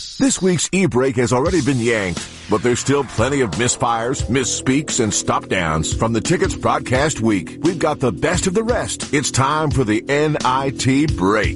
This week's e-break has already been yanked, but there's still plenty of misfires, misspeaks, and stop-downs from the Tickets broadcast week. We've got the best of the rest. It's time for the NIT break.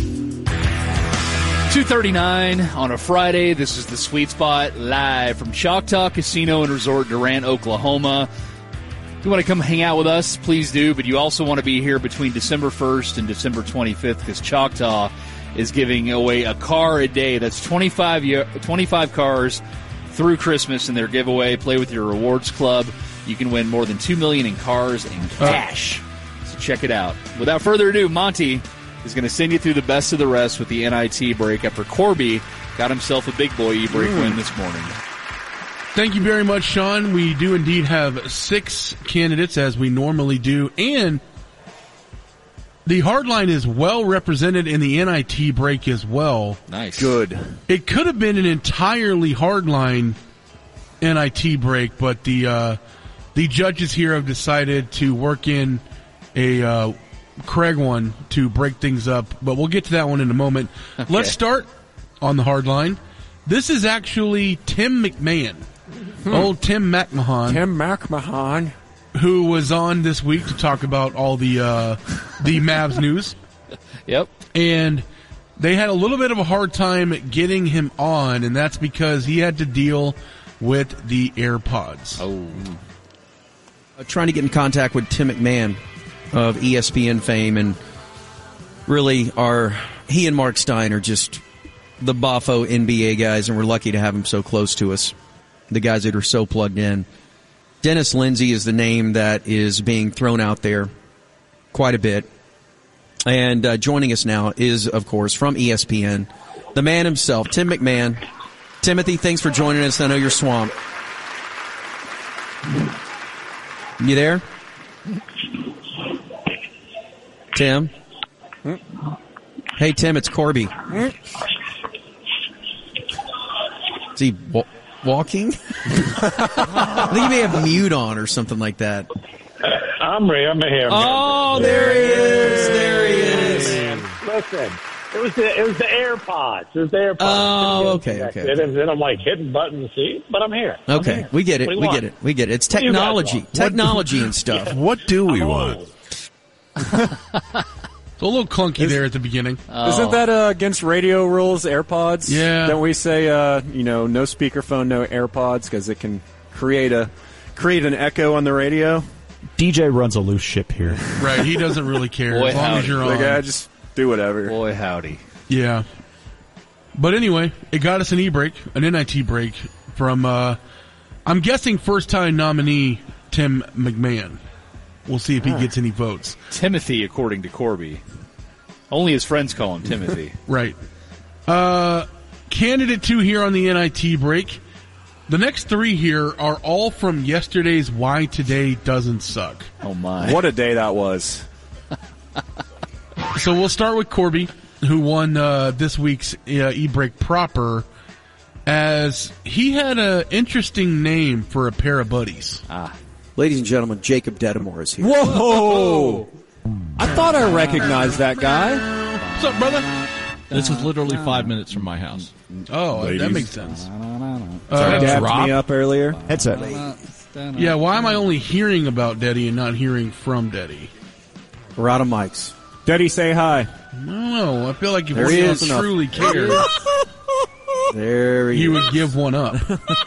2:39 on a Friday. This is the Sweet Spot live from Choctaw Casino and Resort, Durant, Oklahoma. If you want to come hang out with us, please do, but you also want to be here between December 1st and December 25th because Choctaw is giving away a car a day. That's 25 cars through Christmas in their giveaway. Play with your rewards club. You can win more than $2 million in cars and cash. So check it out. Without further ado, Monty is going to send you through the best of the rest with the NIT break after Corby got himself a big boy e-break win this morning. Thank you very much, Sean. We do indeed have 6 candidates, as we normally do, and the hardline is well represented in the NIT break as well. Nice. Good. It could have been an entirely hardline NIT break, but the judges here have decided to work in a Craig one to break things up, but we'll get to that one in a moment. Okay. Let's start on the hardline. This is actually Tim McMahon. Old Tim McMahon. Tim McMahon. Who was on this week to talk about all the Mavs news. Yep. And they had a little bit of a hard time getting him on, and that's because he had to deal with the AirPods. Oh. Trying to get in contact with Tim McMahon of ESPN fame, and really he and Mark Stein are just the Boffo NBA guys, and we're lucky to have them so close to us, the guys that are so plugged in. Dennis Lindsay is the name that is being thrown out there quite a bit. And joining us now is, of course, from ESPN, the man himself, Tim McMahon. Timothy, thanks for joining us. I know you're swamped. You there? Tim? Hey, Tim, it's Corby. Is he walking? I think he may have mute on or something like that. I'm here. Oh, there he is. There he is. Listen, it was the AirPods. It was the AirPods. Oh, okay. And then I'm like hitting buttons, see? But I'm here. Okay, I'm here. we get it. We get it. It's technology. Technology and stuff. Yeah. What do we want? It's a little clunky there at the beginning. Isn't that against radio rules, AirPods? Yeah. Don't we say, no speakerphone, no AirPods, because it can create an echo on the radio? DJ runs a loose ship here. Right, he doesn't really care Boy, as long as you're on. Like, just do whatever. Boy, howdy. Yeah. But anyway, it got us an e-break, an NIT break from, I'm guessing first-time nominee Tim McMahon. We'll see if he gets any votes. Timothy, according to Corby. Only his friends call him Timothy. Right. Candidate 2 here on the NIT break. The next 3 here are all from yesterday's Why Today Doesn't Suck. Oh, my. What a day that was. So we'll start with Corby, who won this week's e-break proper, as he had an interesting name for a pair of buddies. Ladies and gentlemen, Jacob Dedamore is here. Whoa! I thought I recognized that guy. What's up, brother? This was literally 5 minutes from my house. Oh, that makes sense. Dabbed me up earlier. Headset. Yeah, why am I only hearing about Deddy and not hearing from Deddy? We're out of mics. Deddy, say hi. I don't know. I feel like if There he he is. truly cared, There he you is. would give one up.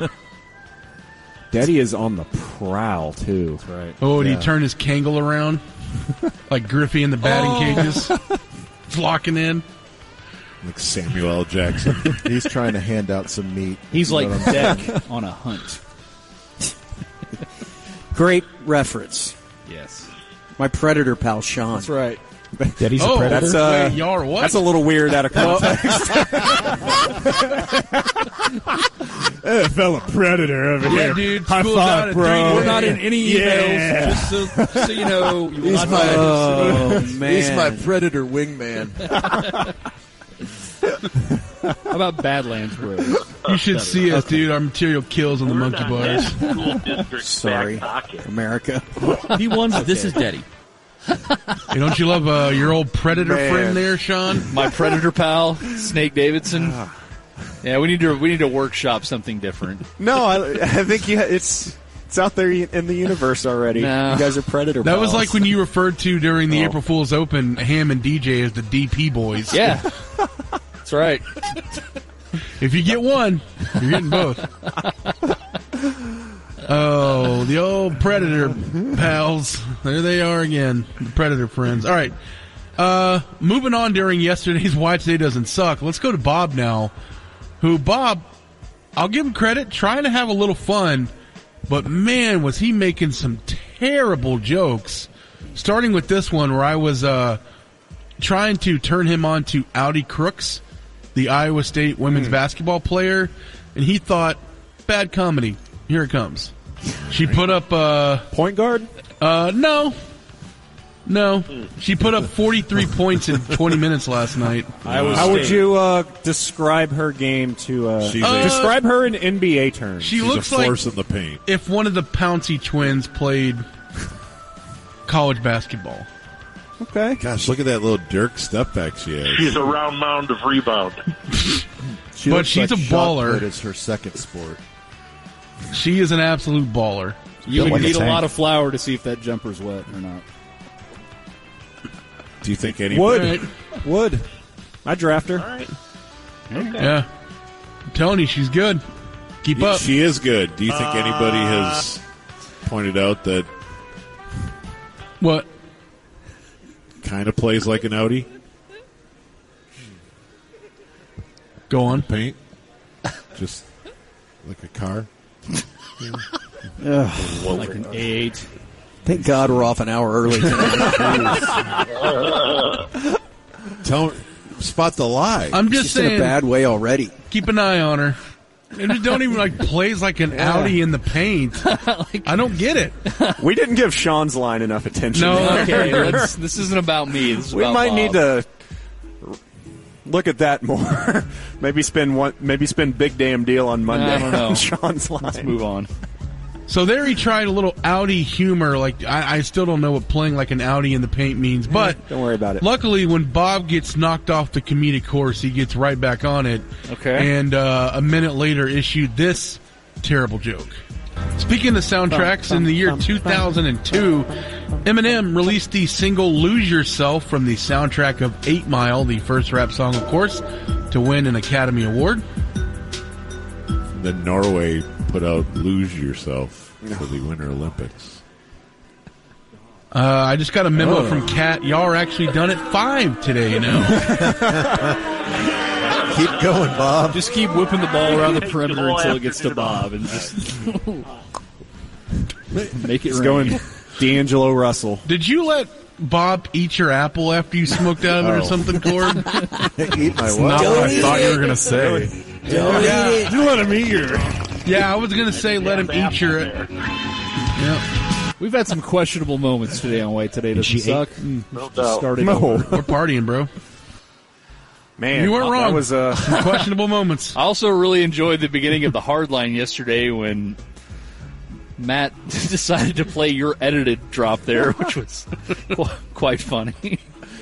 Deddy is on the prowl, too. That's right. Oh, did he turn his Kangol around? Like Griffey in the batting cages? Flocking in? Like Samuel L. Jackson. He's trying to hand out some meat. He's like Deck on a hunt. Great reference. Yes. My Predator pal, Sean. That's right. Daddy's a predator? Wait, y'all are what? That's a little weird out of context. fellow predator over Yeah, here. dude. High School's five, out at bro. 3. We're not in any emails, Yeah. just so you know. You will not Oh, man. He's my predator wingman. How about Badlands Bros? You should see us, dude. Our material kills on the monkey bars. Sorry, America. He won, but this is Daddy. Hey, don't you love your old Predator Man. friend there, Sean? My Predator pal, Snake Davidson. Yeah, we need to workshop something different. No, I think it's out there in the universe already. No. You guys are Predator That was pals. like when you referred to during the April Fool's Open Ham and DJ as the DP boys. Yeah, that's right. If you get one, you're getting both. Oh, the old Predator pals. There they are again. The Predator friends. All right. Moving on during yesterday's Why Today Doesn't Suck. Let's go to Bob now. Bob, I'll give him credit, trying to have a little fun, but man, was he making some terrible jokes. Starting with this one where I was trying to turn him on to Audi Crooks, the Iowa State women's basketball player, and he thought, bad comedy. Here it comes. She put up point guard? No. She put up 43 points in 20 minutes last night. How would you describe her game to describe her in NBA terms? She's looks a like force in the paint. if one of the Pouncey twins played college basketball. Okay. Gosh, look at that little Dirk step back she has. He's a round mound of rebound. But she's a baller. It's her second sport. She is an absolute baller. You would like a need a tank. lot of flour to see if that jumper's wet or not. Do you think anybody... Would. I'd draft her. All right. Yeah. I'm telling you, she's good. Keep up. She is good. Do you think anybody has pointed out that What? kind of plays like an Audi? Go on. Paint? Just like a car? Like an A8. Thank God we're off an hour early tonight. Spot the lie. I'm just Just in saying, a bad way already. keep an eye on her. And just don't even plays like an Audi in the paint. I don't get it. We didn't give Sean's line enough attention. No. Okay, this isn't about me. This is We about might Bob. need to look at that more. maybe spend big damn deal on Monday I don't know. on Sean's line. Let's move on. So there he tried a little Audi humor. I still don't know what playing like an Audi in the paint means. But Don't worry about it. luckily, when Bob gets knocked off the comedic horse, he gets right back on it. Okay. And a minute later issued this terrible joke. Speaking of soundtracks, in the year 2002, Eminem released the single Lose Yourself from the soundtrack of 8 Mile, the first rap song, of course, to win an Academy Award. Then Norway put out Lose Yourself for the Winter Olympics. I just got a memo from Kat. Y'all are actually done at 5 today, you know. Keep going, Bob. Just keep whipping the ball around the perimeter until it gets to Bob, and just make it It's rain. going D'Angelo Russell. Did you let Bob eat your apple after you smoked out of it or something, Cord? Eat my Not what? what I thought you were going to say. Yeah. You let him eat your... Yeah, I was going to say let him eat your... Yeah. We've had some questionable moments today on White Today Doesn't Suck. No doubt. Started No. over. We're partying, bro. Man, You weren't wrong. That was Some questionable moments. I also really enjoyed the beginning of the Hardline yesterday when Matt decided to play your edited drop there, which was quite funny.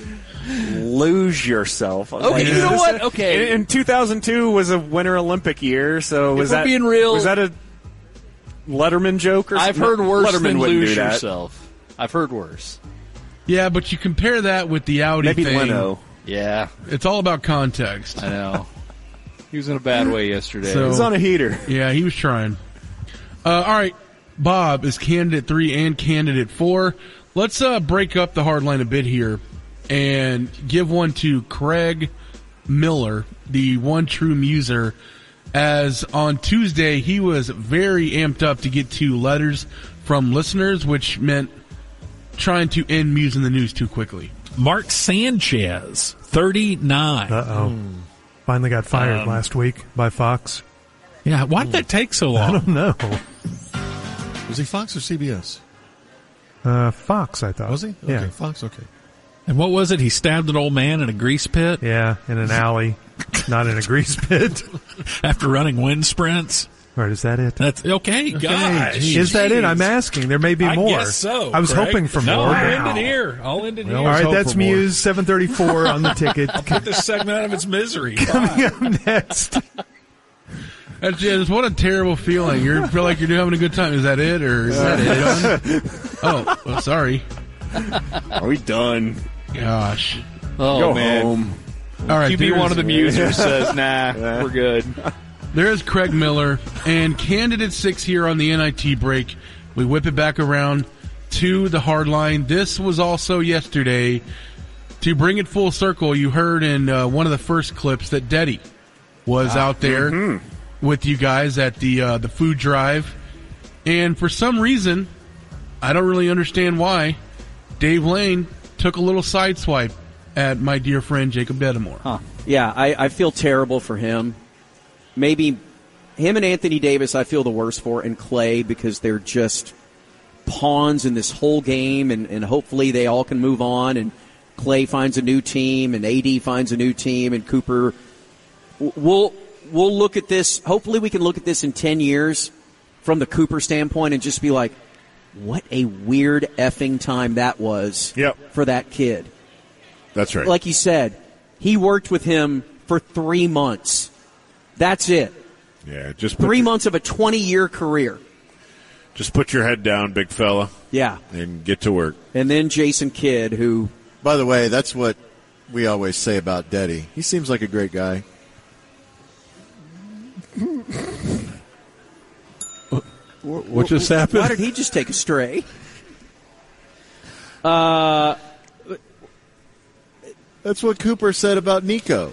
Lose Yourself. Okay, you know what? Okay. In 2002 was a Winter Olympic year, so was we're that being real- Was that a Letterman joke or I've something? heard worse Letterman than wouldn't Lose do that. Yourself. I've heard worse. Yeah, but you compare that with the Audi Maybe thing. Leno. Yeah, It's all about context. I know. He was in a bad way yesterday. So- He's on a heater. Yeah, he was trying. All right, Bob is candidate 3 and candidate 4. Let's break up the hard line a bit here and give one to Craig Miller, the one true muser, as on Tuesday he was very amped up to get to letters from listeners, which meant trying to end Muse in the News too quickly. Mark Sanchez, 39. Uh-oh. Finally got fired last week by Fox. Yeah, why did that take so long? I don't know. Was he Fox or CBS? Fox, I thought. Was he? Yeah. Okay, Fox, okay. And what was it? He stabbed an old man in a grease pit Yeah, in an alley, not in a grease pit. after running wind sprints. Right, is that it? That's okay. Gosh, Is that it? I'm asking. There may be I more. guess so. I was Craig. hoping for no, more. I'll but- end it here. I'll end it here. All right, hope that's for more. Muse 734 on the ticket. Put this segment out of its misery. Coming up next, That's what a terrible feeling. You feel like you're having a good time. Is that it, or is that it? Oh, sorry. Are we done? Gosh. Oh, Go man. home. All right. QB one of the musers says, nah, we're good. There's Craig Miller and candidate 6 here on the NIT break. We whip it back around to the hard line. This was also yesterday. To bring it full circle, you heard in one of the first clips that Deddy was out there with you guys at the food drive. And for some reason, I don't really understand why, Dave Lane took a little sideswipe at my dear friend Jacob Dedamore. Huh. Yeah, I feel terrible for him. Maybe him and Anthony Davis I feel the worst for, and Clay, because they're just pawns in this whole game, and hopefully they all can move on, and Clay finds a new team, and AD finds a new team, and Cooper. We'll look at this. Hopefully we can look at this in 10 years from the Cooper standpoint and just be like, what a weird effing time that was for that kid. That's right. Like you said, he worked with him for 3 months. That's it. Yeah, just 3 months of a 20-year career. Just put your head down, big fella. Yeah. And get to work. And then Jason Kidd, who... By the way, that's what we always say about Deddy. He seems like a great guy. What just happened? Why did he just take a stray? That's what Cooper said about Nico.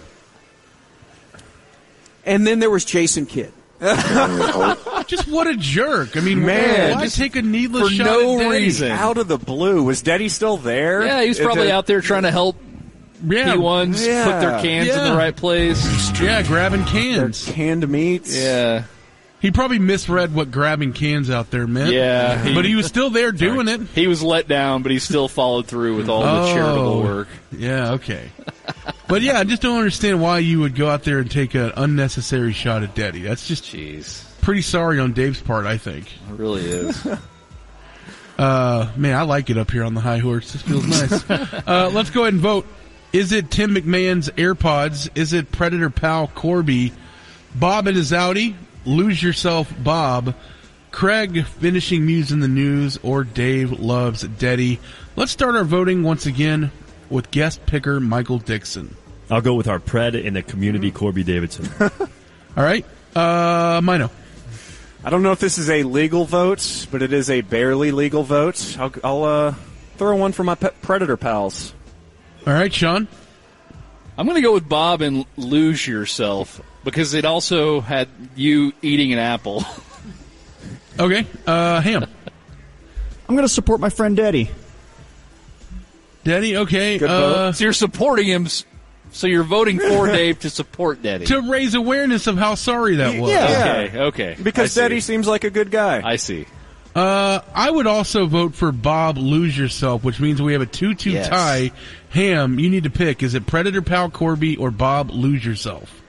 And then there was Jason Kidd. Just what a jerk. I mean, Man, why take a needless for shot no at Deddy? reason. Out of the blue. Was Deddy still there? Yeah, he was probably out there trying to help P1s put their cans in the right place. Yeah, grabbing cans. Their canned meats. Yeah. He probably misread what grabbing cans out there meant. Yeah. But he was still there doing it. He was let down, but he still followed through with all the charitable work. Yeah, okay. But yeah, I just don't understand why you would go out there and take an unnecessary shot at Deddy. That's just pretty sorry on Dave's part, I think. It really is. Man, I like it up here on the high horse. This feels nice. Let's go ahead and vote. Is it Tim McMahon's AirPods? Is it Predator Pal Corby? Bob and his Audi? Lose Yourself Bob? Craig finishing Muse in the News? Or Dave loves Deddy? Let's start our voting once again with guest picker Michael Dixon. I'll go with our Pred in the community Corby Davidson. All right. Mino. I don't know if this is a legal vote, but it is a barely legal vote. I'll throw one for my Predator pals. All right, Sean. I'm going to go with Bob and Lose Yourself because it also had you eating an apple. Okay. Ham. I'm going to support my friend Deddy. Deddy, okay. Good vote. So you're supporting him, so you're voting for Dave to support Deddy. To raise awareness of how sorry that was. Yeah. Okay. Because Deddy seems like a good guy. I see. I would also vote for Bob Lose Yourself, which means we have a 2-2 tie. Ham, you need to pick. Is it Predator Pal Corby or Bob Lose Yourself?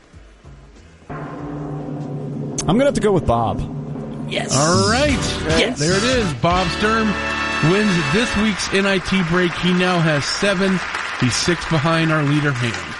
I'm going to have to go with Bob. Yes. All right. Yes. There it is. Bob Sturm wins this week's NIT break. He now has 7. He's 6 behind our leader, Ham.